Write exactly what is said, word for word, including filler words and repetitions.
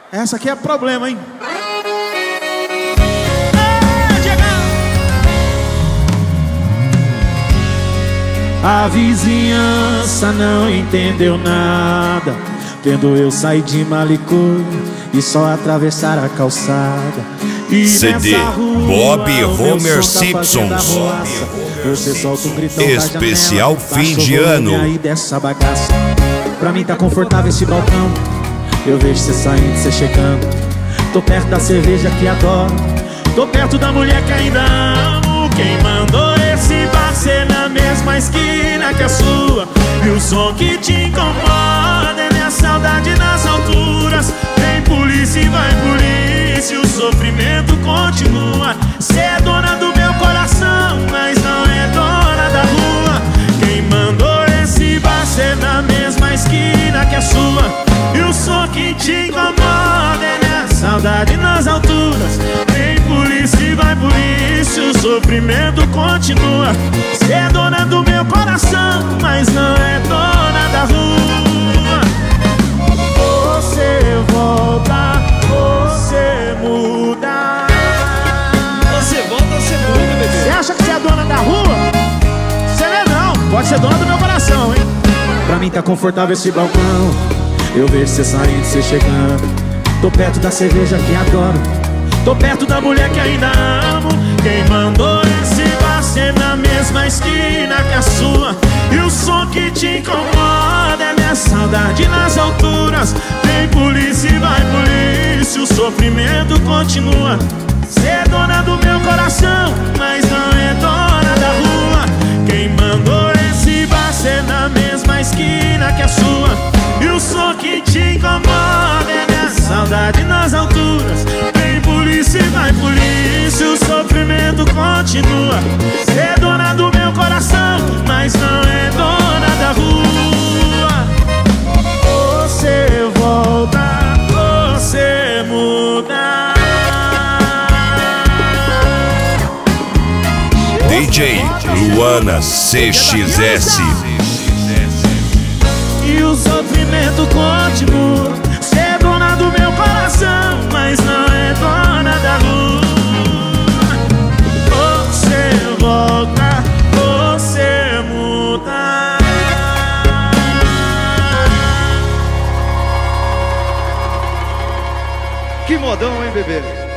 Essa aqui é problema, hein? A vizinhança não entendeu nada, vendo eu sair de Malicô e só atravessar a calçada. E C D Bob Homer Simpsons. Você solta um gritão especial da janela, fim de ano. Aí dessa bagaça. Pra mim tá confortável esse balcão. Eu vejo você saindo, você chegando. Tô perto da cerveja que adoro. Tô perto da mulher que ainda amo. Quem mandou esse bar ser na mesma esquina que a sua? E o som que te incomoda é minha saudade nas alturas. Vem polícia e vai polícia, o sofrimento continua. Cê é dona do meu coração, mas não é dona da rua. Quem mandou esse bar ser na mesma esquina que a sua? E o som que te incomoda é minha saudade nas alturas. Vem polícia e vai polícia, o sofrimento continua. Cê é dona do meu coração, mas não é dona da rua. Você volta, você muda. Você volta, você muda, bebê. Você acha que você é dona da rua? Você não é não, pode ser dona do meu coração, hein? Pra mim tá confortável esse balcão. Eu vejo você saindo, você chegando. Tô perto da cerveja que adoro. Tô perto da mulher que ainda amo. Quem mandou esse bar ser na mesma esquina que a sua? E o som que te incomoda é minha saudade nas alturas. Vem polícia e vai polícia, o sofrimento continua. Cê é dona do meu coração, mas não é dona da rua. Quem mandou esse bar ser na mesma esquina que a sua? E o som que te incomoda é minha saudade nas alturas. Vem polícia e vai polícia, o sofrimento continua. Cê é dona do meu coração, mas não é dona da rua. Você volta, você muda. D J Luana C X S. E o sofrimento continua. Cê é dona do meu coração, mas não é dona da rua. Você volta, você muda. Que modão, hein, bebê?